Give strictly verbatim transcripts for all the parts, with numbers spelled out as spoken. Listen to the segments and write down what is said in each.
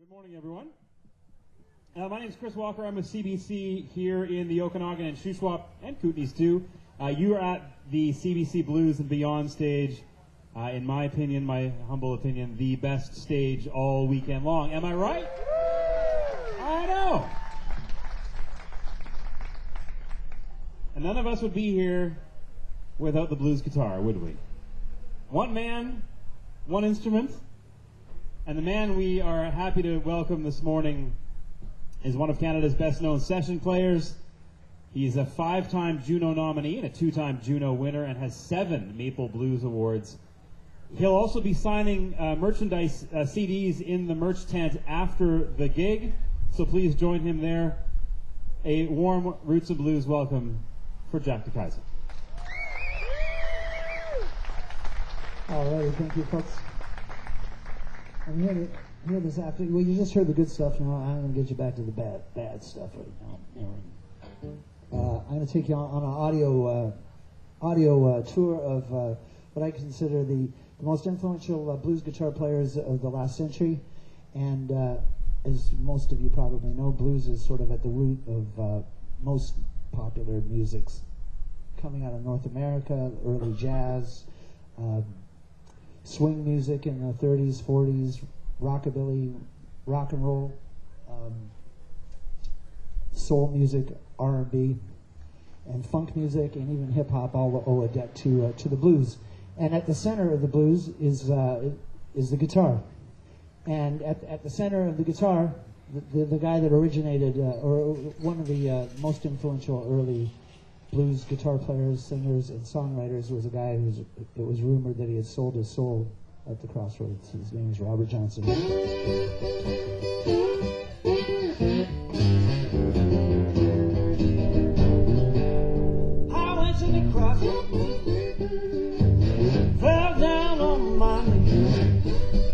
Good morning, everyone. Uh, my name is Chris Walker. I'm with C B C here in the Okanagan and Shuswap and Kootenays too. Uh, you are at the C B C Blues and Beyond stage. Uh, in my opinion, my humble opinion, the best stage all weekend long. Am I right? I know. And none of us would be here without the blues guitar, would we? One man, one instrument. And the man we are happy to welcome this morning is one of Canada's best-known session players. He's a five-time Juno nominee and a two-time Juno winner and has seven Maple Blues Awards. He'll also be signing uh, merchandise uh, C Ds in the merch tent after the gig, so please join him there. A warm Roots and Blues welcome for Jack DeKaiser. All right, thank you, folks. I'm here, to, here this afternoon. Well, you just heard the good stuff. Now I'm going to get you back to the bad, bad stuff right now. Uh, I'm going to take you on, on an audio, uh, audio uh, tour of uh, what I consider the, the most influential uh, blues guitar players of the last century. And uh, as most of you probably know, blues is sort of at the root of uh, most popular musics coming out of North America, early jazz, uh, swing music in the thirties, forties, rockabilly, rock and roll, um, soul music, R and B, and funk music, and even hip hop all owe a debt to uh, to the blues. And at the center of the blues is uh, is the guitar. And at at the center of the guitar, the the, the guy that originated, uh, or one of the uh, most influential early blues guitar players, singers, and songwriters was a guy who was, it was rumored that he had sold his soul at the crossroads. His name is Robert Johnson. I went to the crossroads, fell down on my knees.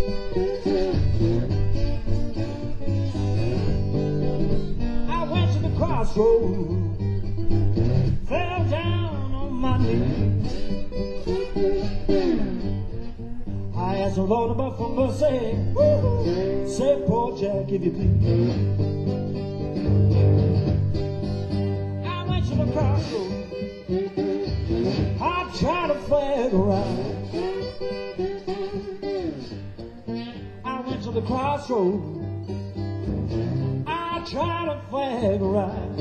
I went to the crossroads, fell down on my knees. I asked the Lord above for mercy. Say, poor Jack, if you please. I went to the crossroads. I tried to figure out. I went to the crossroads. I tried to figure out.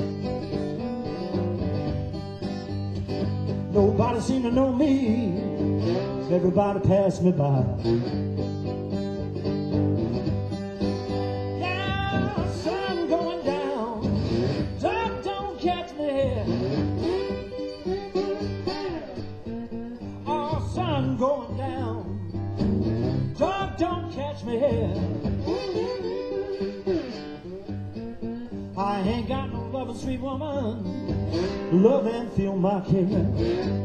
Nobody seemed to know me. Everybody passed me by. Now, sun going down. Dark don't catch me here. Oh, sun going down. Dark don't catch me here. I ain't got no loving sweet woman. Love and feel my care.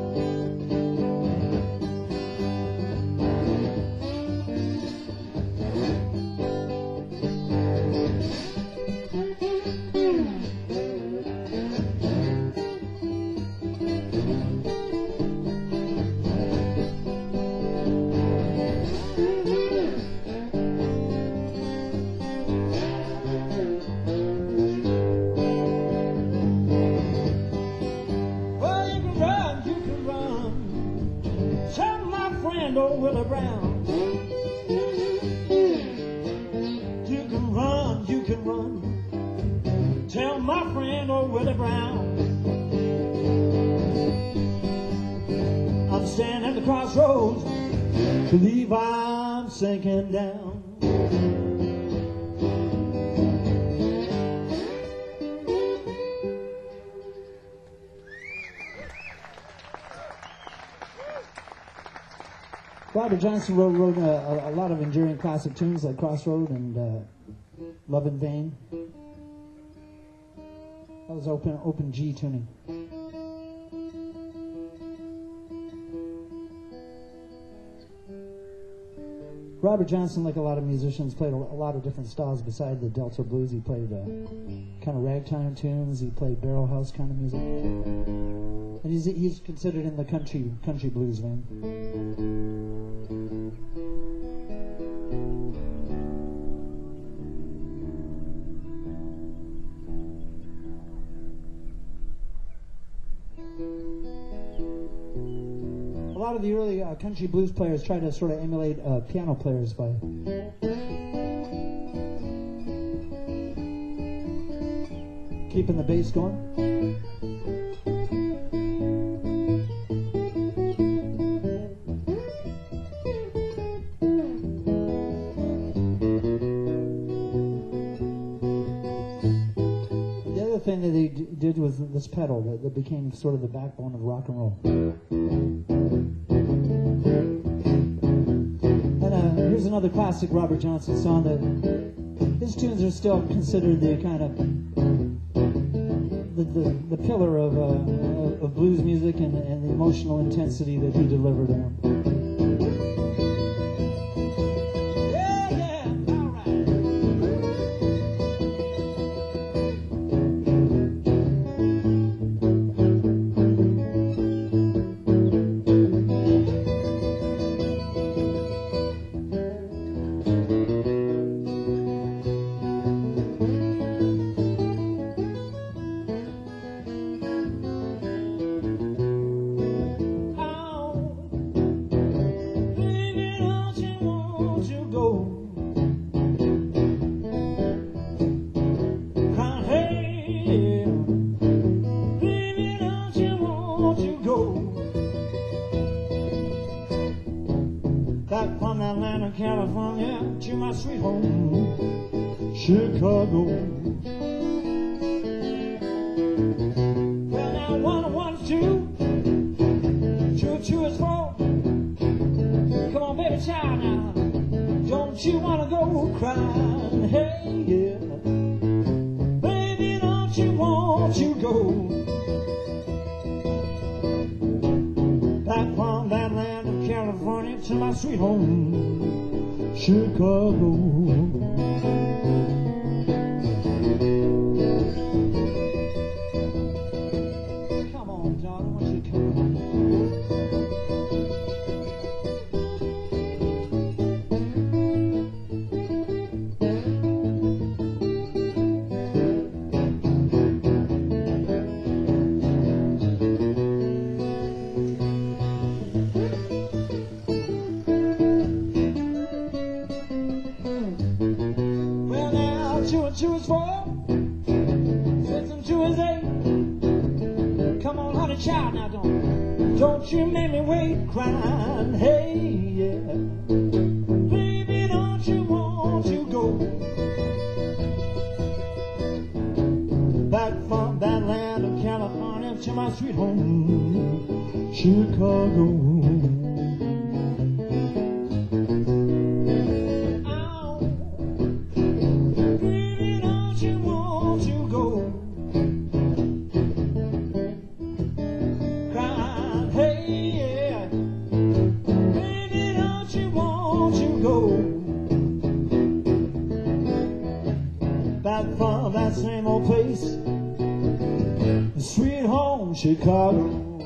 Believe I'm sinking down. Robert Johnson wrote, wrote a, a lot of enduring classic tunes like Crossroad and uh, Love in Vain. That was open open G tuning. Robert Johnson, like a lot of musicians, played a, a lot of different styles beside the Delta blues. He played uh, kind of ragtime tunes. He played barrel house kind of music, and he's he's considered in the country country blues vein. lot of the early uh, country blues players tried to sort of emulate uh, piano players by keeping the bass going. The other thing that they d- did was this pedal that, that became sort of the backbone of rock and roll. And uh, here's another classic Robert Johnson song that his tunes are still considered the kind of the, the, the pillar of, uh, of blues music and, and the emotional intensity that he delivered in them. Yeah, yeah, all right. Back from Atlanta, California, to my sweet home, Chicago. Well, now one and one is two, two and two is four. Come on, baby, child, now, don't you wanna go crying? Hey, yeah, baby, don't you want to go? Back from that land of California to my sweet home, Chicago. Come on, darling, won't you come on? Two is four, six and two is eight. Come on, honey, child, now don't, don't you make me wait, crying. Hey, yeah, baby, don't you want to go? Back from that land of California to my sweet home, Chicago. Back from that same old place, sweet home, Chicago.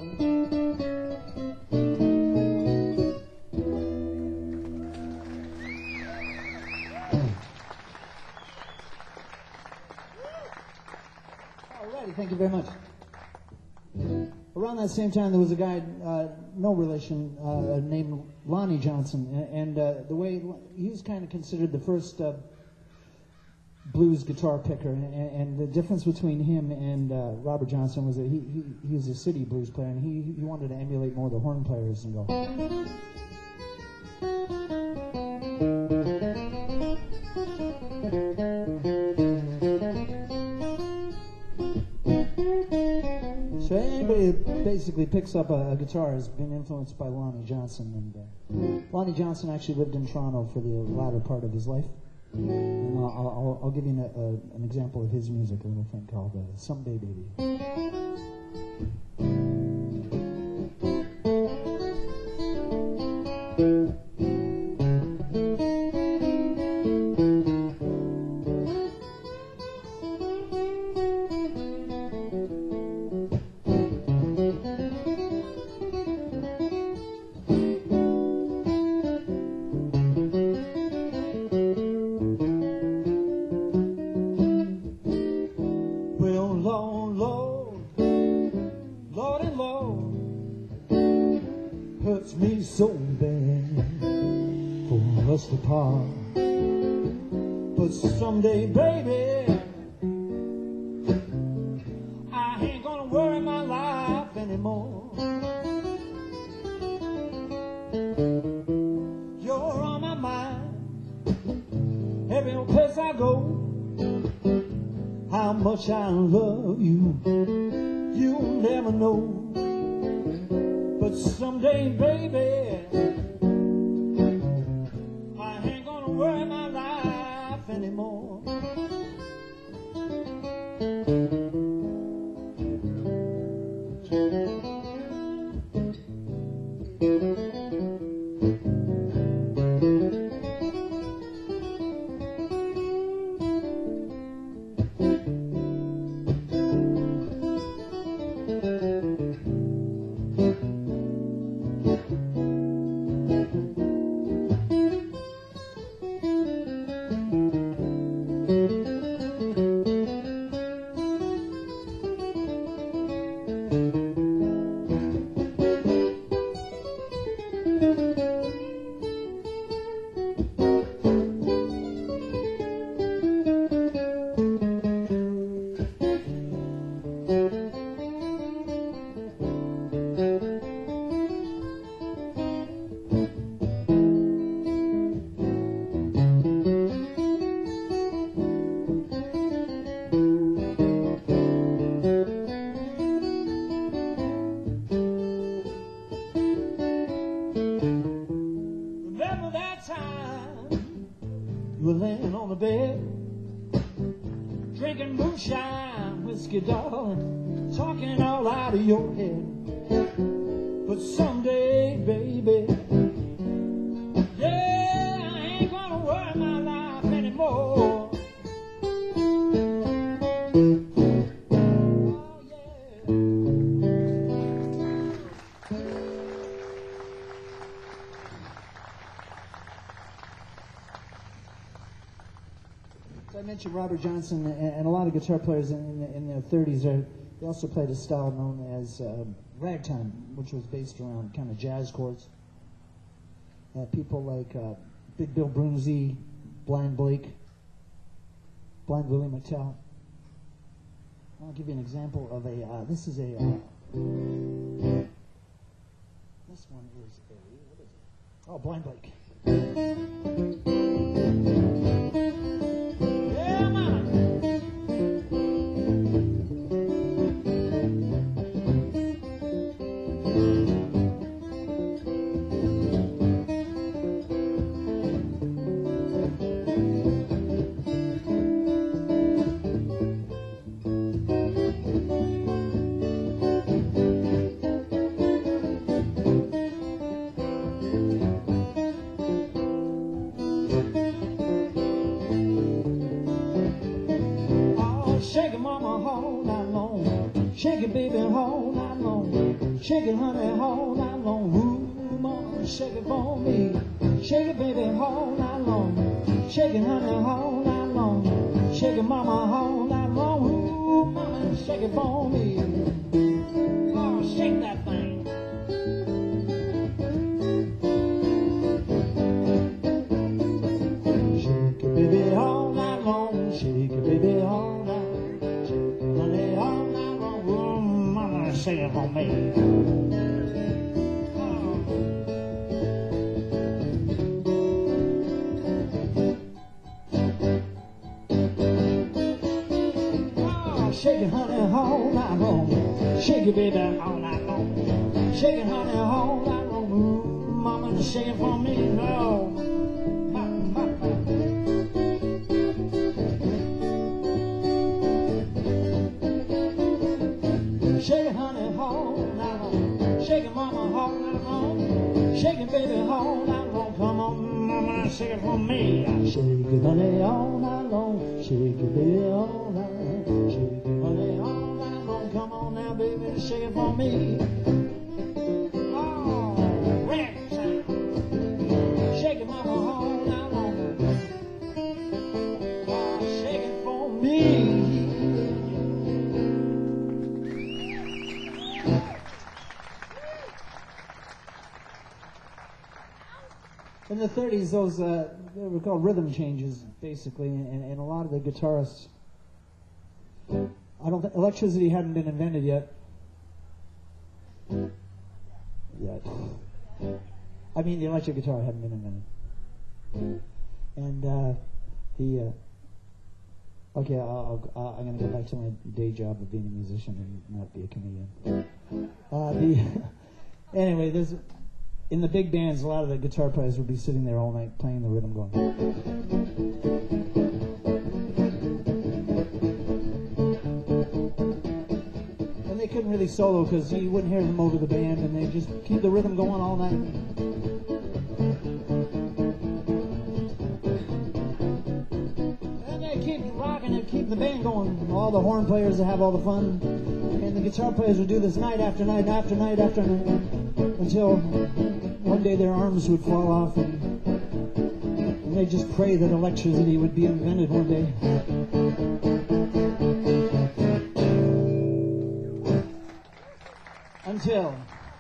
Alrighty, thank you very much. Around that same time, there was a guy, uh, no relation, uh, named Lonnie Johnson, and, and uh, the way he was kind of considered the first uh, blues guitar picker, and, and the difference between him and uh, Robert Johnson was that he, he he was a city blues player, and he he wanted to emulate more of the horn players and go. So anybody that basically picks up a, a guitar has been influenced by Lonnie Johnson, and uh, Lonnie Johnson actually lived in Toronto for the latter part of his life. And I'll, I'll, I'll give you an, a, an example of his music, a little thing called uh, Someday Baby. us to part. But someday, baby, I ain't gonna worry my life anymore. You're on my mind every place I go. How much I love you, you'll never know. But someday, baby, I ain't gonna worry my life anymore. You were laying on the bed, drinking moonshine, whiskey, darling, talking all out of your head. But someday, baby, yeah, I ain't gonna worry my life anymore. Oh, yeah. So I mentioned Robert Johnson, and a lot of guitar players in the, in their thirties are, they also played a style known as uh, ragtime, which was based around kind of jazz chords. Uh, people like uh, Big Bill Broonzy, Blind Blake, Blind Willie McTell. I'll give you an example of a, uh, this is a, uh, this one is a, what is it? Oh, Blind Blake. Yeah, man. Shake it, mama, all night long. Shake it, baby, all night long. Shake it, honey, all night long. Ooh, mama, shake it for me. Shake it, baby, all night long. Shake it, honey, all night long. Shake it, mama, all night long. Ooh, mama, shake it for me. Oh, shake that thing. Shake it, baby, all night long. Shake it, baby, all night long. Sing it for me. Oh, shake it, honey, all night long. Shake it, baby, all night long. Shake it, honey, all night long. Ooh, mama, just shake it for me. No. Ma, ma, ma. Shake it, honey, all night long. Shake it, mama, all night long. Shake it, baby, all night long. Come on, mama, shake it for me. Shake it, honey, all night long. Shake it, baby, all night. Shake it, honey, all night long. Come on now, baby, shake it for me. Oh, red time. Shake it, mama, all night long. Oh, shake it for me. in the thirties, those uh, they were called rhythm changes, basically, and, and a lot of the guitarists. I don't think electricity hadn't been invented yet. Yet. I mean, the electric guitar hadn't been invented. And uh, the uh, okay, I'll, I'll, I'm going to go back to my day job of being a musician and not be a comedian. Uh, the anyway, there's in the big bands, a lot of the guitar players would be sitting there all night playing the rhythm, going. And they couldn't really solo because you wouldn't hear them over the band, and they just keep the rhythm going all night. And they keep rocking and keep the band going. All the horn players would have all the fun, and the guitar players would do this night after night after night after night until one day their arms would fall off, and, and they just pray that electricity would be invented one day. Until,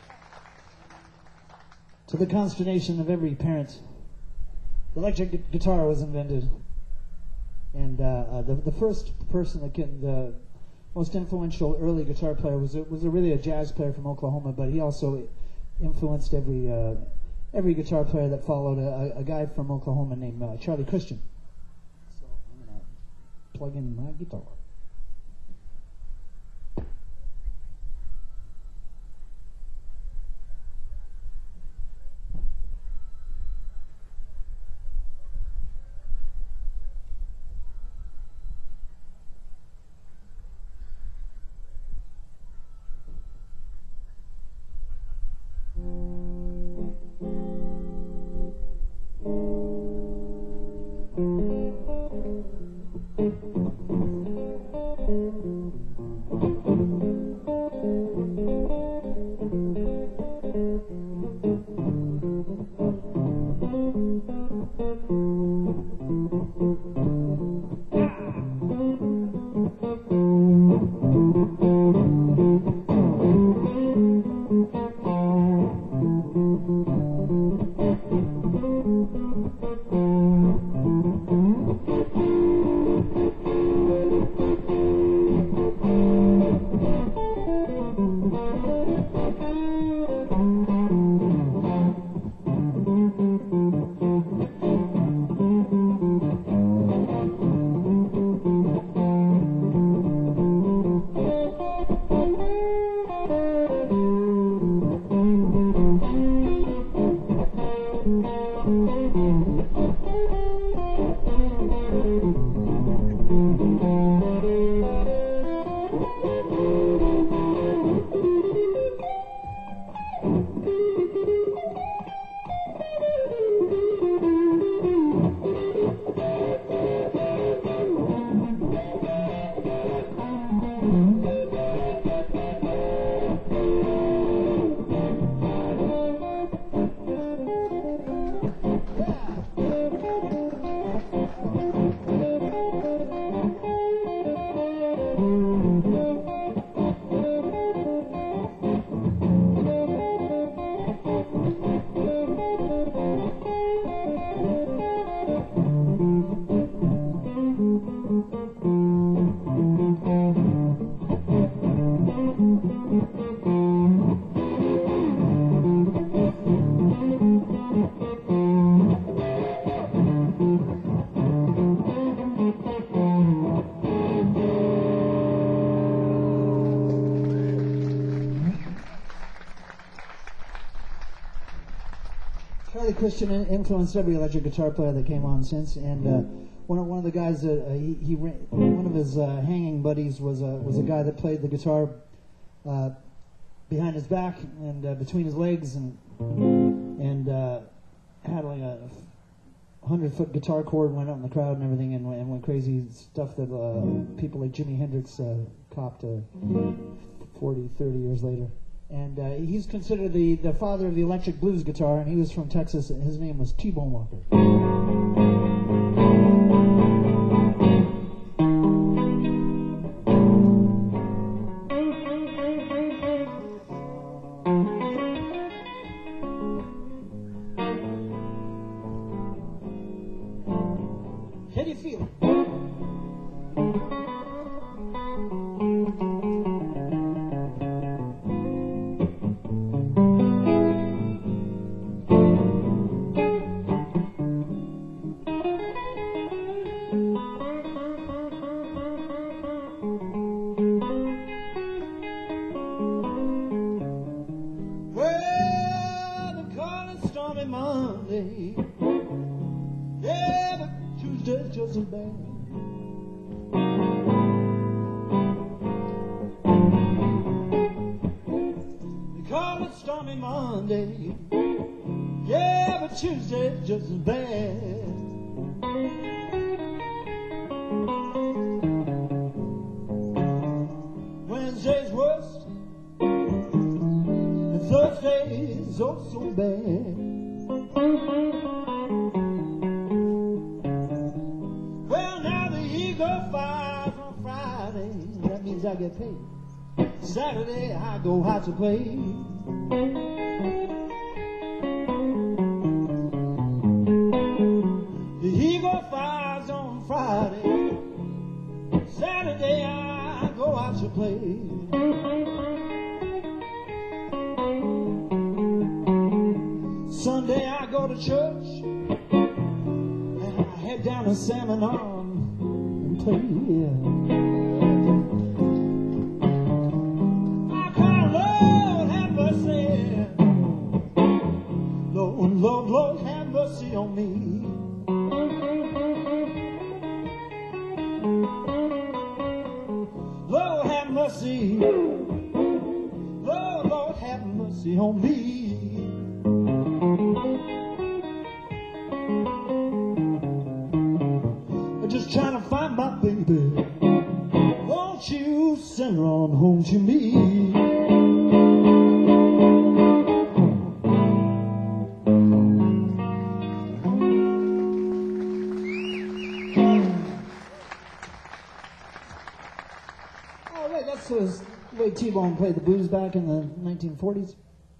to the consternation of every parent, the electric gu- guitar was invented. And uh, uh, the, the first person that can, the most influential early guitar player was a, was a really a jazz player from Oklahoma, but he also influenced every uh, every guitar player that followed, a, a guy from Oklahoma named uh, Charlie Christian. So I'm going to plug in my guitar. Charlie Christian in- influenced every electric guitar player that came on since, and uh, one of one of the guys that uh, he, he ran, one of his uh, hanging buddies was a was a guy that played the guitar uh, behind his back and uh, between his legs, and and uh, had like a hundred foot guitar cord, went out in the crowd and everything, and, and went crazy stuff that uh, people like Jimi Hendrix uh, copped uh, forty, thirty years later. And uh, he's considered the, the father of the electric blues guitar, and he was from Texas, and his name was T-Bone Walker. me Monday. Yeah, but Tuesday's just as bad. Wednesday's worst, and Thursday's oh so bad. Well, now the Eagle flies on Friday. That means I get paid. Saturday I go out to play. The Eagle flies on Friday. Saturday I go out to play. Sunday I go to church, and I head down to Salmon Arm and play. Yeah. I call Lord have mercy, Lord, Lord, Lord have mercy on me. Lord have mercy, Lord, Lord have mercy on me. I'm just trying to find my baby. Won't you send her on home to me? Oh, wait, that's the way T-Bone played the blues back in the nineteen forties.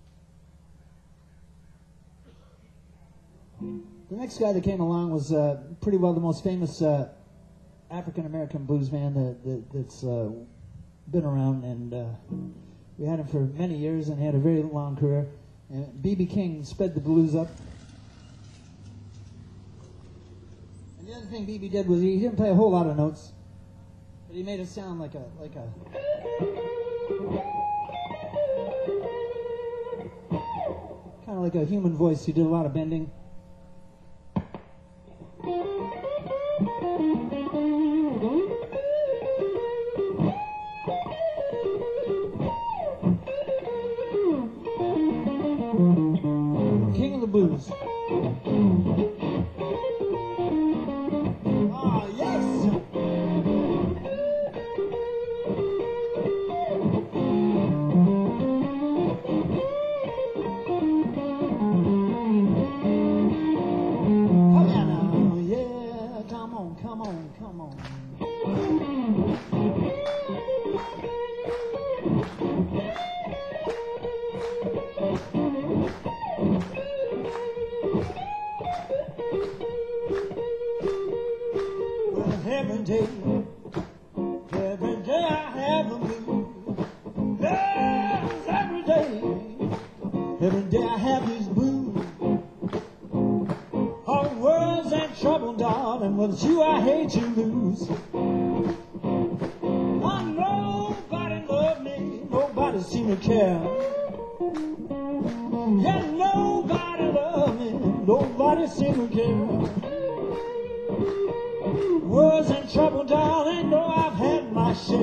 The next guy that came along was uh, pretty well the most famous uh, African-American blues man that, that, that's uh, been around, and uh, we had him for many years, and he had a very long career. And B B King sped the blues up. And the other thing B B did was he didn't play a whole lot of notes, but he made it sound like a like a kind of like a human voice. He did a lot of bending. King of the blues. Ah, yes. Come on now, yeah, come on, come on, come on. Every day, every day I have a blues. Yes, every day, every day I have these blues. All worries and trouble, darling, well, it's you I hate to lose. Why nobody love me, nobody seem to care. Yeah, nobody love me, nobody seem to care. Worries and trouble, darling, know I've had my share.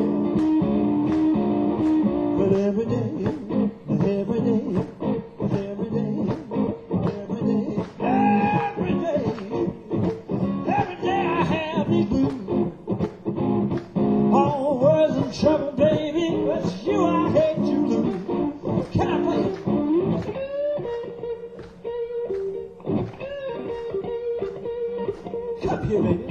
But every day, every day, every day, every day, every day, every day I have these blues. All worries and trouble, baby, but it's you I hate to lose. Can I play it? Come here, baby.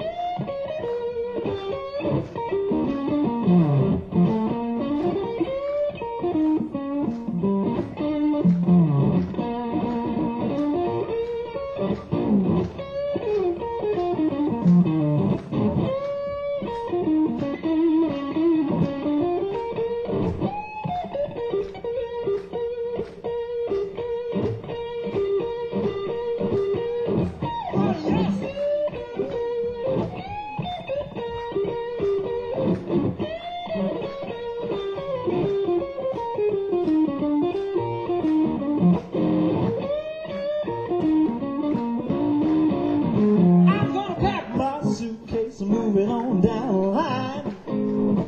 Moving on down the line.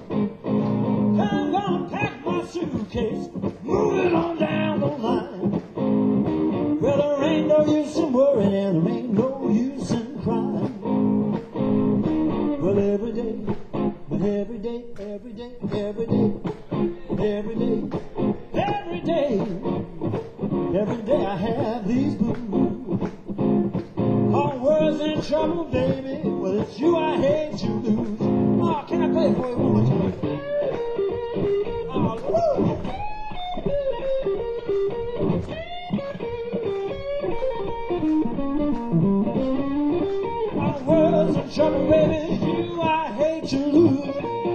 I'm gonna pack my suitcase, moving on down the line. day, every day, every day, every day, every day I have these blues. All world's in trouble, baby. Well, it's you I hate to lose. Oh, can I play it for you one more time? Oh, woo! All world's in trouble, baby. It's you I hate to lose.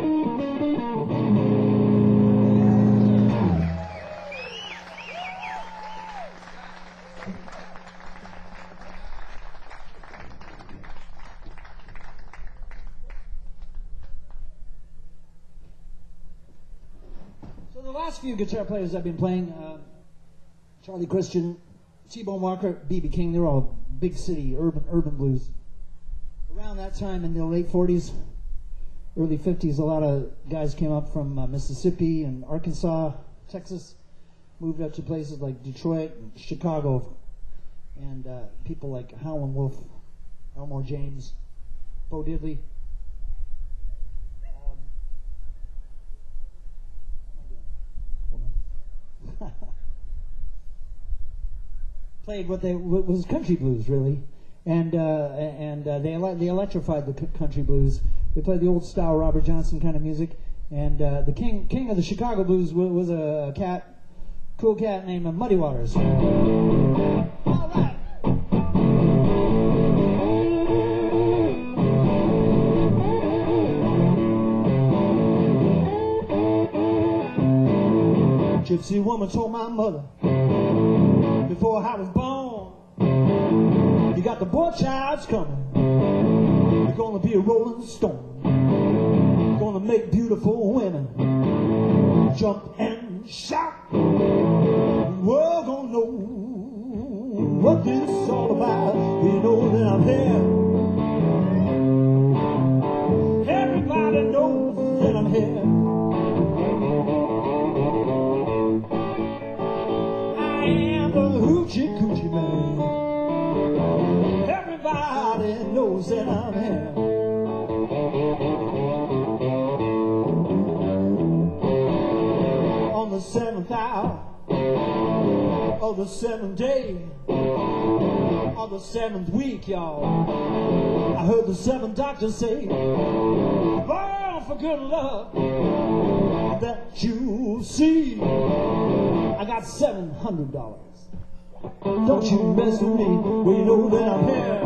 The last few guitar players I've been playing, uh, Charlie Christian, T-Bone Walker, B B King, they're all big city, urban urban blues. Around that time in the late forties, early fifties, a lot of guys came up from uh, Mississippi and Arkansas, Texas, moved up to places like Detroit and Chicago, and uh, people like Howlin' Wolf, Elmore James, Bo Diddley. Played what they what was country blues really, and uh, and uh, they ele- they electrified the c- country blues. They played the old style Robert Johnson kind of music, and uh, the king king of the Chicago blues was, was a cat, cool cat named Muddy Waters. All right. Gypsy woman told my mother before I was born, you got the boy child's coming. You're gonna be a rolling stone. You're gonna make beautiful women jump and shout. We're gonna know what this is all about. You know that I'm here. Everybody knows that I'm here. Hoochie coochie man. Everybody knows that I'm here. On the seventh hour of the seventh day of the seventh week, y'all, I heard the seventh doctor say, born for good luck that you see. I got seven hundred dollars. Don't you mess with me, well you know that I'm here.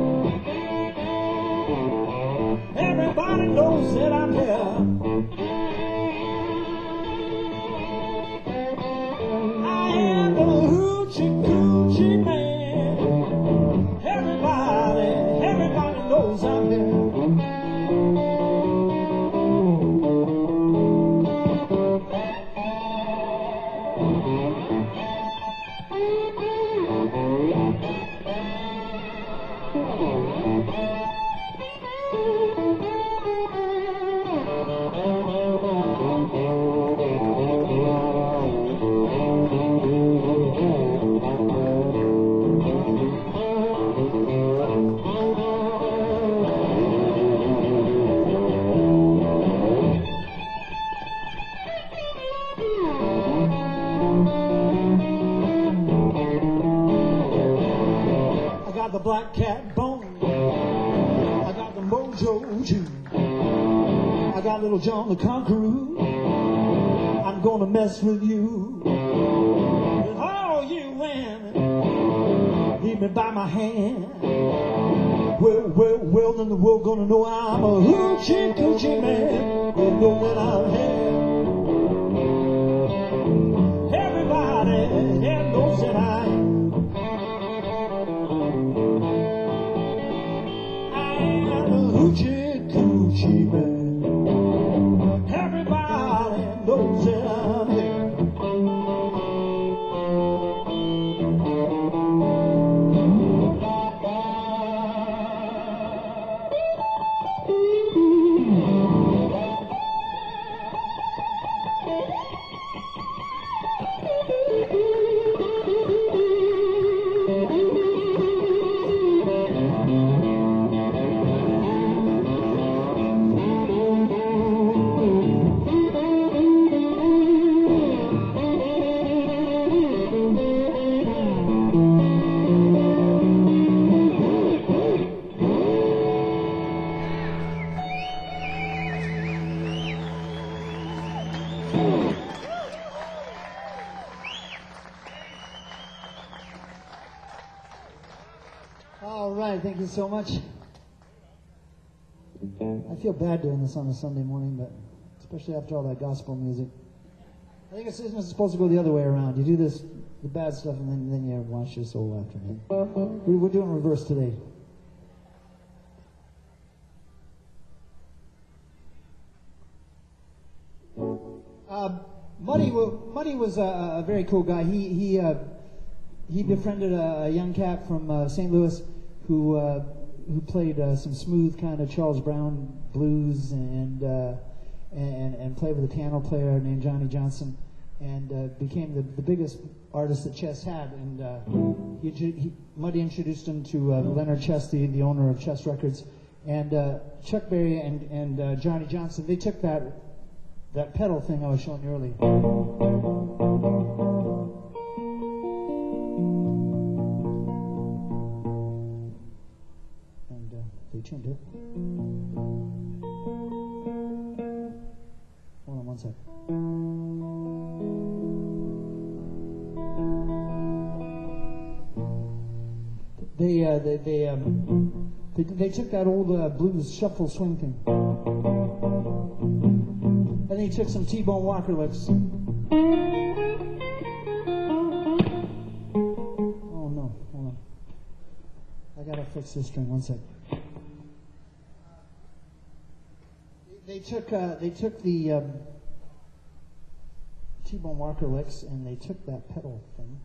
Everybody knows that I'm here. I am the hoochie coochie man. Everybody, everybody knows I'm here. The black cat bone, I got the mojo too. I got little John the Conqueror. I'm gonna mess with you. And all you women leave me by my hand. Well, well, well, then the world gonna know I'm a hoochie coochie man. They know that I'm here. Everybody yeah, knows that I am. Hoochie coochie man. Everybody knows that I'm here. right, thank you so much. I feel bad doing this on a Sunday morning, but especially after all that gospel music. I think it's, it's supposed to go the other way around. You do this, the bad stuff, and then, then you wash your soul after me. We, we're doing reverse today. Uh, Muddy, Muddy was a, a very cool guy. He he uh, he befriended a, a young cat from uh, Saint Louis who uh, who played uh, some smooth kind of Charles Brown blues and uh, and and played with a piano player named Johnny Johnson, and uh, became the, the biggest artist that Chess had. And uh, he, he, Muddy introduced him to uh, Leonard Chess, the, the owner of Chess Records, and uh, Chuck Berry and and uh, Johnny Johnson. They took that. That pedal thing I was showing you earlier. And uh, they tuned it. Hold on one sec. They uh, they they, um, they they took that old uh, blues shuffle swing thing. And he took some T-Bone Walker licks. Oh no, hold on. I gotta fix this string. One sec. They took uh, they took the um, T-Bone Walker licks and they took that pedal thing.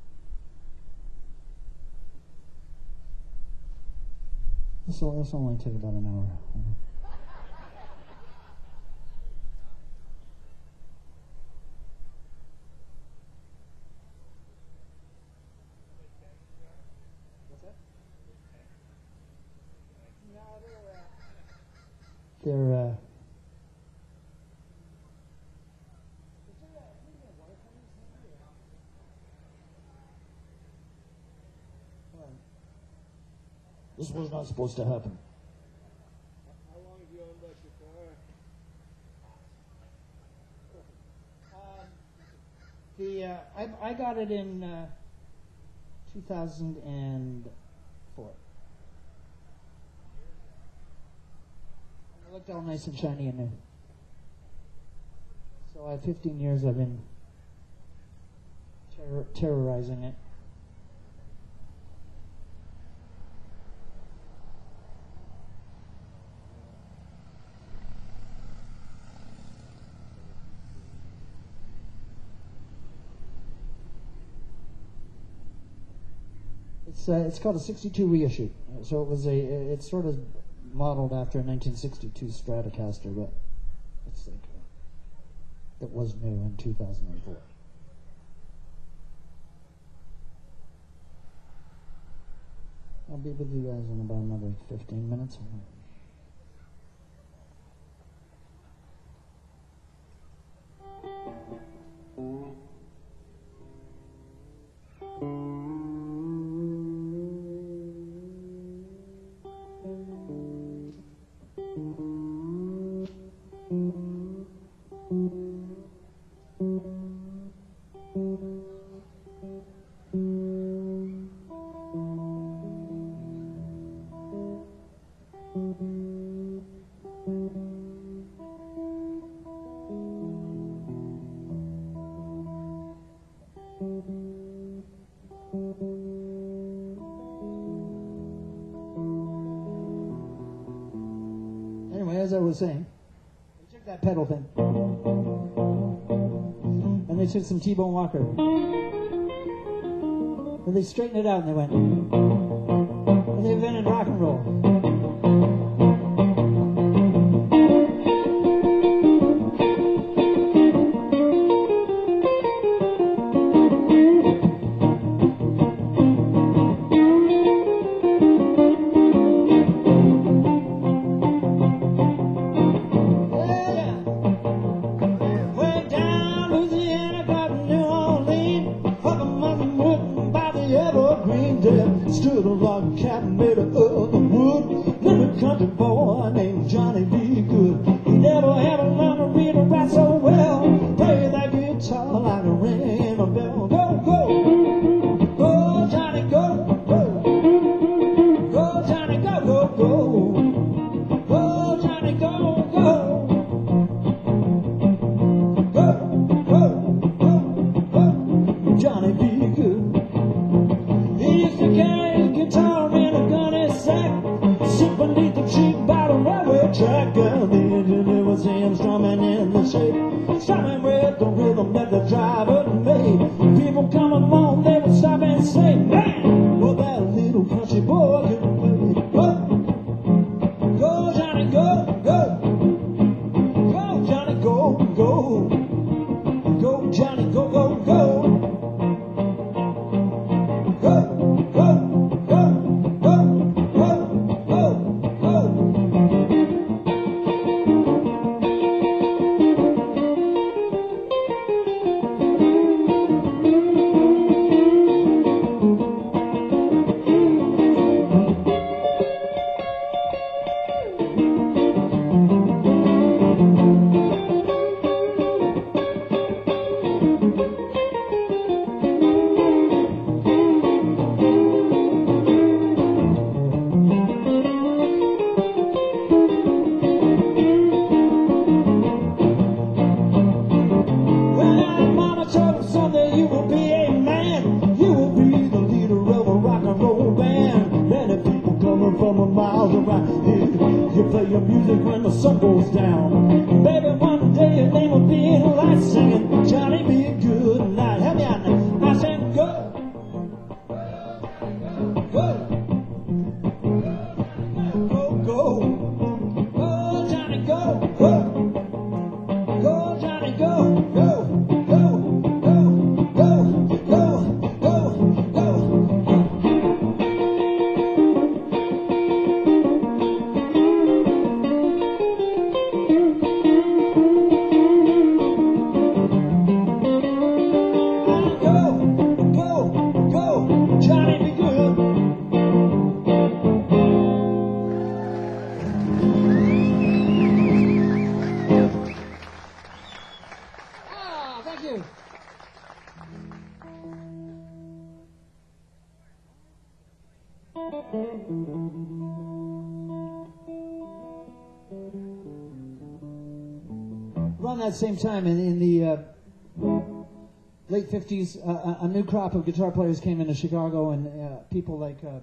This will this will only take about an hour. Hold on. They're, uh, this was not supposed to happen. How long have you owned that guitar? Um, the uh, I, I got it in uh, two thousand four. It looked all nice and shiny in there. So I have fifteen years I've been terror, terrorizing it. It's uh, it's called a sixty-two reissue. So it was a it's sort of modeled after a nineteen sixty-two Stratocaster, but it's like uh, it was new in two thousand four. I'll be with you guys in about another fifteen minutes. As I was saying, they took that pedal thing and they took some T-Bone Walker and they straightened it out and they went and they invented rock and roll. Stood a log cabin made of wood. Coliseum, strumming in the shade, strumming with the rhythm that the driver made. People come along, they would stop and say, man, well, that little country boy can play. Go, go, Johnny, go, go. Go, Johnny, go, go. Go, Johnny, go, go, go. Go, go, go, go, go, go, go. Around that same time, in, in the uh, late fifties, uh, a new crop of guitar players came into Chicago, and uh, people like uh,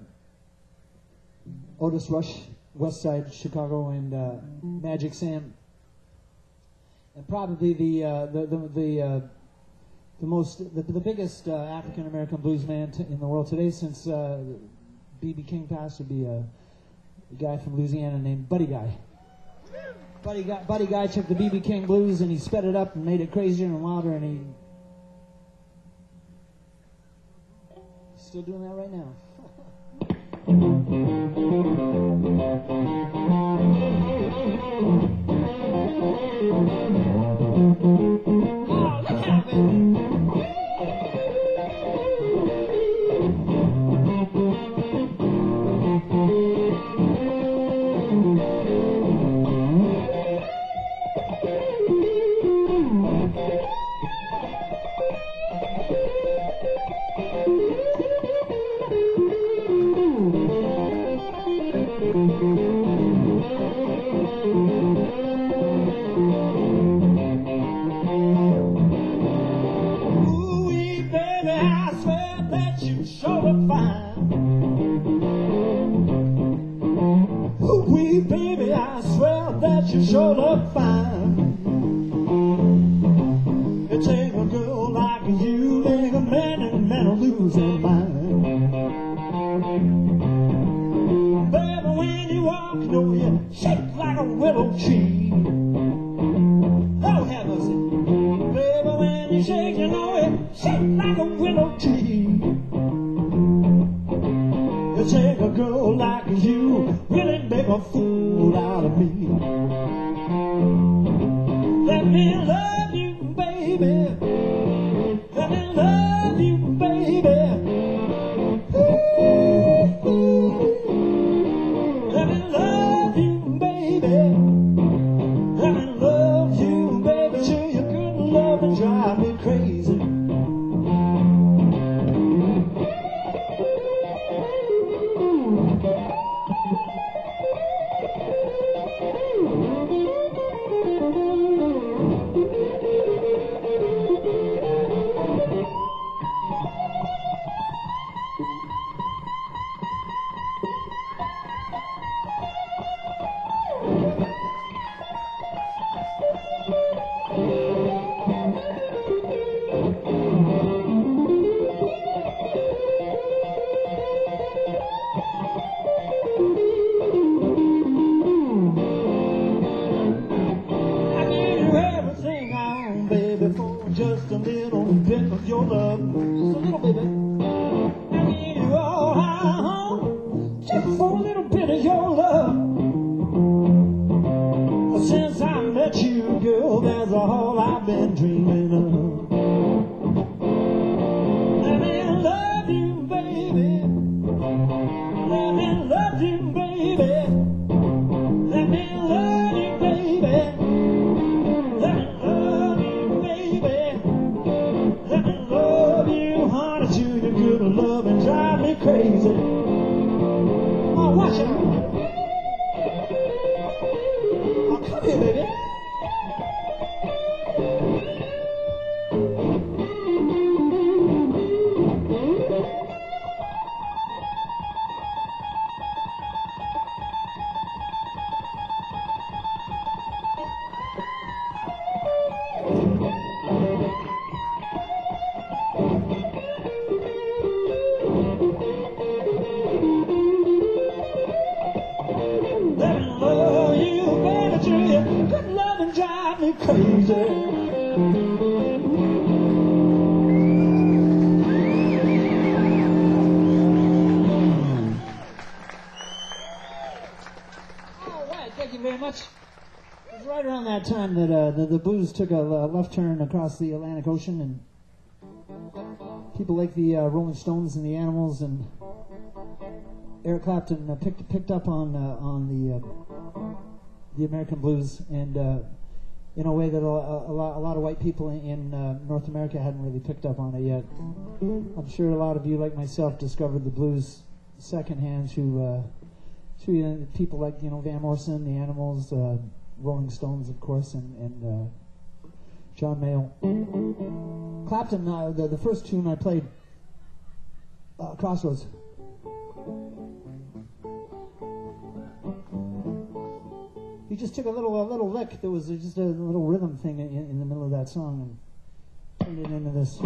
Otis Rush, West Side Chicago, and uh, Magic Sam, and probably the uh, the the the, uh, the most the, the biggest uh, African American blues man t- in the world today, since uh, B B King passed, would be a, a guy from Louisiana named Buddy Guy. Buddy Guy, Buddy Guy took the B B King blues and he sped it up and made it crazier and wilder, and he he's still doing that right now. Oh, look out, baby. You sure look fine. It take a girl like you, make a man and man will lose their mind. Baby, when you walk, you know you shake like a willow tree. Oh, have mercy. Baby, when you shake, you know you shake like a willow tree. It take a girl like you, really make a fool out of me. Let me love you, baby. Let me love you, baby. Let me love you, baby. Let me love you, baby, till your good love and drive me crazy. met you, girl, that's all I've been dreaming of. Let me love you, baby. Let me love you, baby. Let me love you, baby. Let me love you, baby. Let me love you, honey, to your good love and drive me crazy. Oh, watch it. Oh, come here, baby. Let me love you, baby, to your good love and drive me crazy. All right, thank you very much. It was right around that time that uh, the, the blues took a, a left turn across the Atlantic Ocean, and people like the uh, Rolling Stones and the Animals and Eric Clapton uh, picked picked up on uh, on the uh, the American blues, and uh, in a way that a, a, lot, a lot of white people in, in uh, North America hadn't really picked up on it yet. I'm sure a lot of you, like myself, discovered the blues secondhand through uh, through uh, people like you know Van Morrison, the Animals, uh, Rolling Stones, of course, and, and uh, John Mayall. Clapton, uh, the the first tune I played, uh, Crossroads. He just took a little a little lick. There was just a little rhythm thing in, in the middle of that song and turned it into this.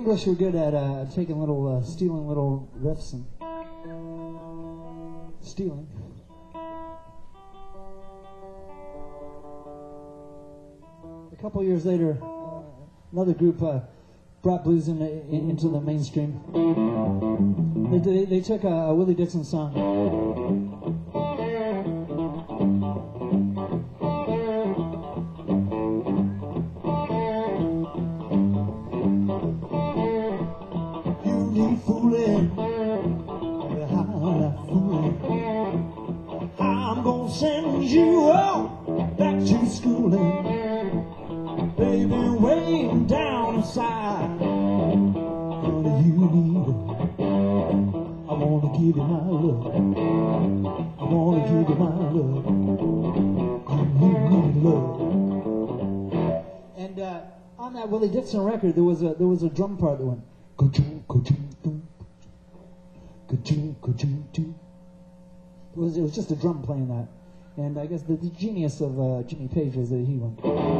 English were good at uh, taking little, uh, stealing little riffs and stealing. A couple years later, uh, another group uh, brought blues in, in, into the mainstream. They, they, they took a, a Willie Dixon song. You need fooling, how not fooling. I'm gonna send you out back to schooling. Baby, way down inside, what do you need? I wanna give you my love. I wanna give you my love. You need love. And uh, on that Willie Dixon record, there was a there was a drum part that went ka-choo, ka-choo, doo, ka-choo, ka-choo, doo. It was it was just a drum playing that. And I guess the, the genius of uh, Jimmy Page was that he went.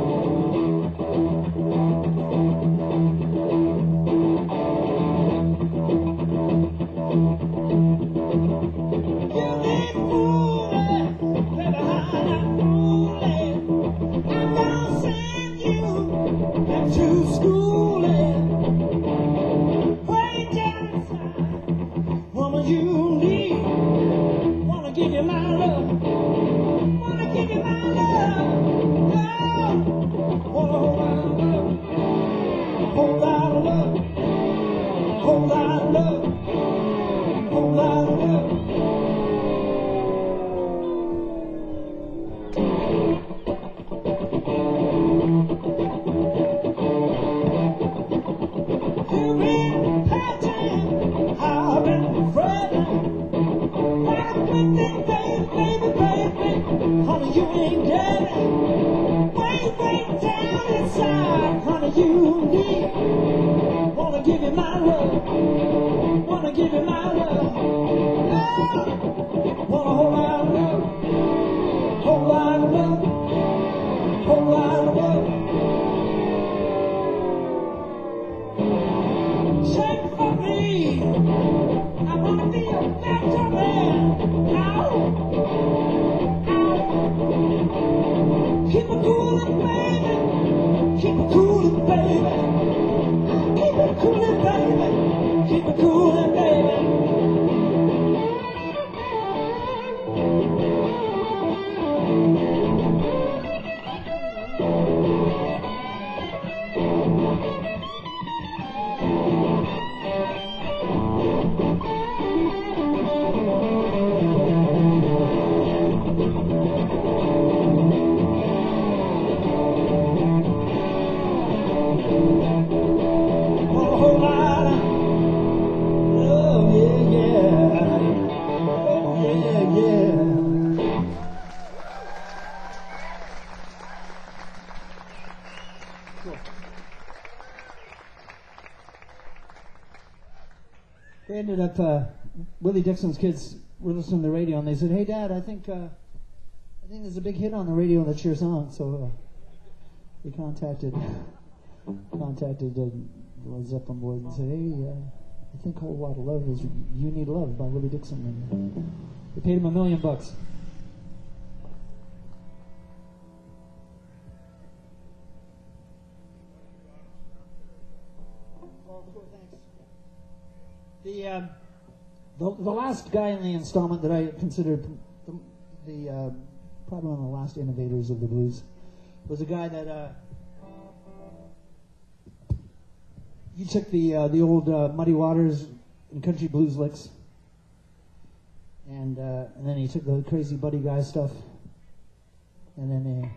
They ended up, uh, Willie Dixon's kids were listening to the radio, and they said, "Hey, Dad, I think uh, I think there's a big hit on the radio that's your song." So uh, we contacted contacted uh, the Led Zeppelin boys and said, "Hey, uh, I think Whole Lot of Love is You Need Love by Willie Dixon." And they paid him a million bucks. The, uh, the the last guy in the installment that I considered the, the uh, probably one of the last innovators of the blues was a guy that uh, he took the uh, the old uh, Muddy Waters and country blues licks, and uh, and then he took the crazy Buddy Guy stuff, and then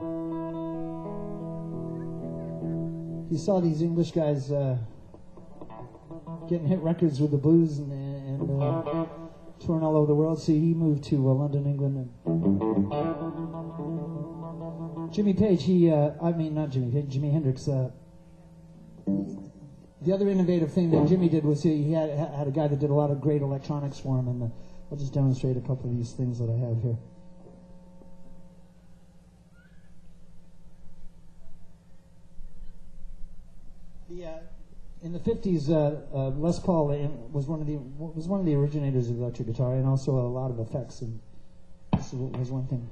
uh, he saw these English guys. Uh, getting hit records with the blues and, and uh, touring all over the world. So he moved to uh, London, England. And Jimmy Page, he, uh, I mean, not Jimmy Page, Jimi Hendrix. Uh, the other innovative thing that Jimmy did was he had, had a guy that did a lot of great electronics for him. And uh, I'll just demonstrate a couple of these things that I have here. The, uh, In the fifties, uh, uh, Les Paul uh, was one of the was one of the originators of electric guitar, and also a lot of effects. And this was one thing.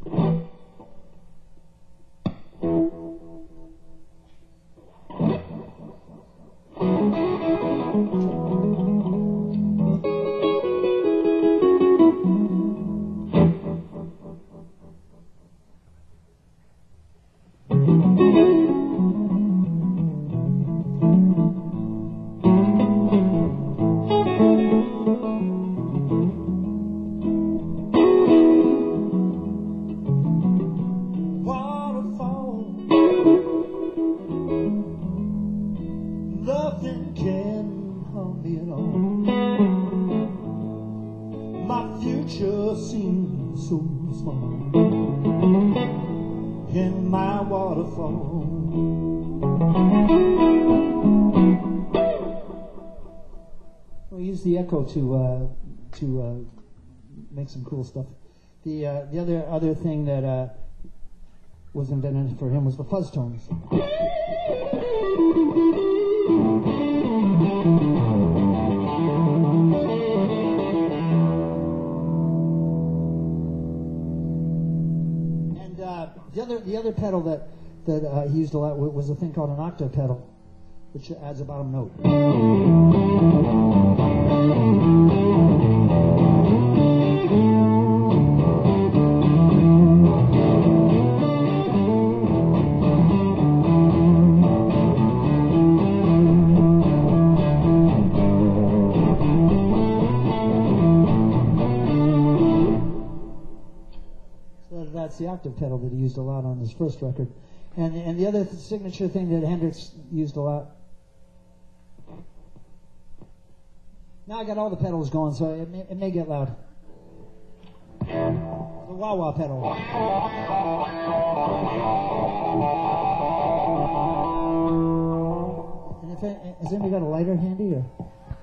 The echo to uh, to uh, make some cool stuff. The uh, the other other thing that uh, was invented for him was the fuzz tones. And uh, the other the other pedal that that uh, he used a lot was a thing called an octave pedal, which adds a bottom note. So that's the octave pedal that he used a lot on his first record. And, and the other th- signature thing that Hendrix used a lot. Now I got all the pedals going, so it may, it may get loud. The wah-wah pedal. And if it, has anybody got a lighter handy? Or?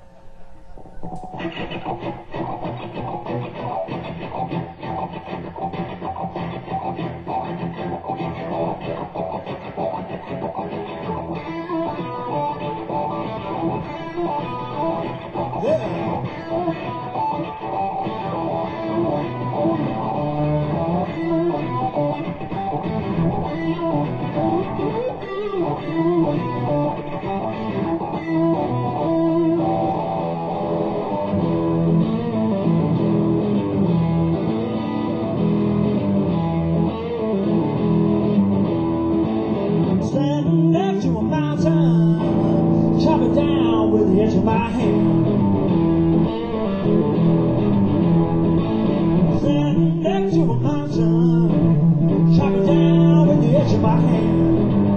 Standing next to a mountain, chop it down with the edge of my hand. Standing next to a mountain, chop it down with the edge of my hand.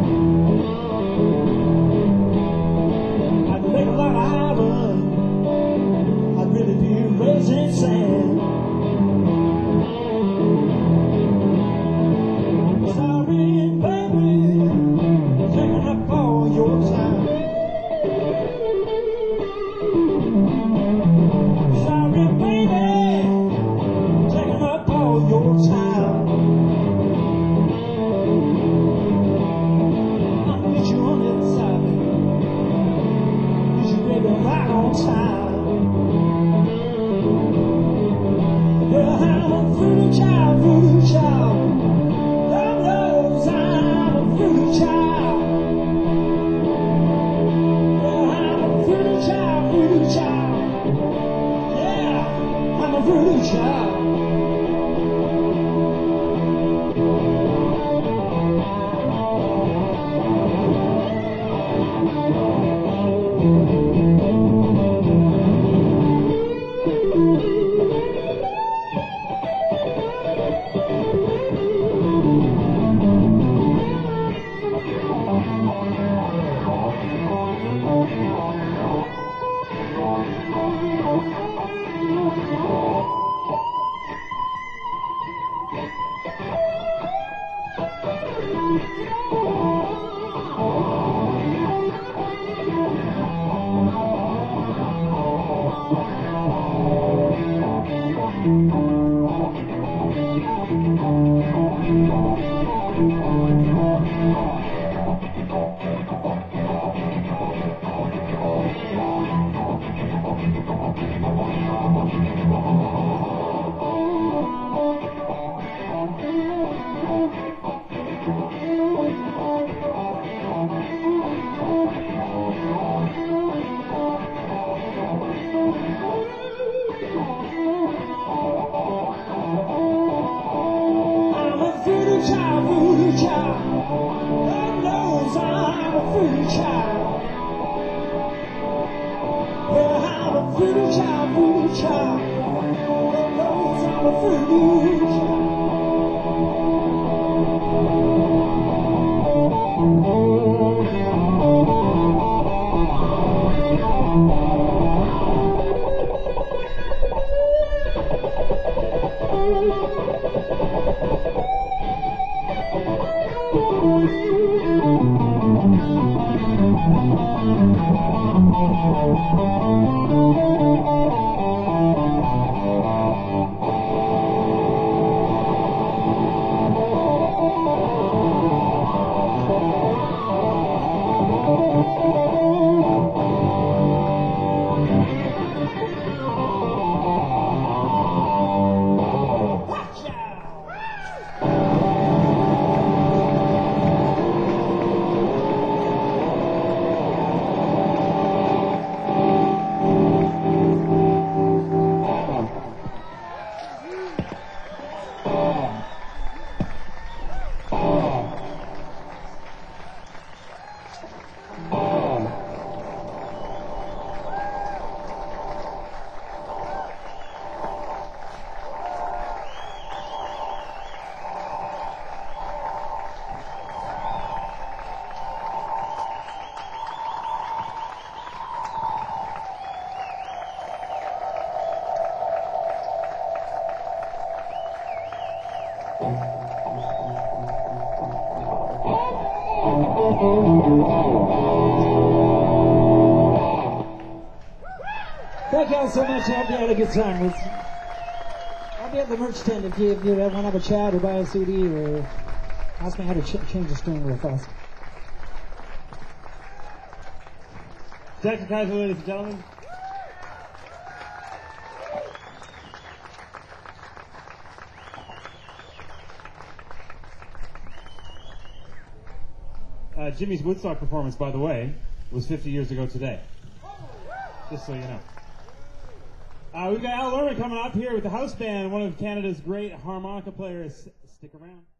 I'd make a lot of island, I'd really be raising sand. Sorry, baby, taking up all your time. Sorry, baby, taking up all your time. I need you on the inside, need you, baby, right on time. Well, I'm a fruity child, fruity child. God knows I'm a fruity child. Well, I'm a fruity child, fruity child. Yeah, I'm a fruity child. child. God knows I'm a free child. Well, I'm a free child, free child. God knows I'm a free child. Thank you all so much. I hope you had a good time. It's, I'll be at the merch tent if you, if you want to have a chat or buy a C D or ask me how to ch- change the string real fast. Jack Kaiser, ladies and gentlemen. Uh, Jimmy's Woodstock performance, by the way, was fifty years ago today. Just so you know. Uh, we've got Al Lerman coming up here with the house band, one of Canada's great harmonica players. Stick around.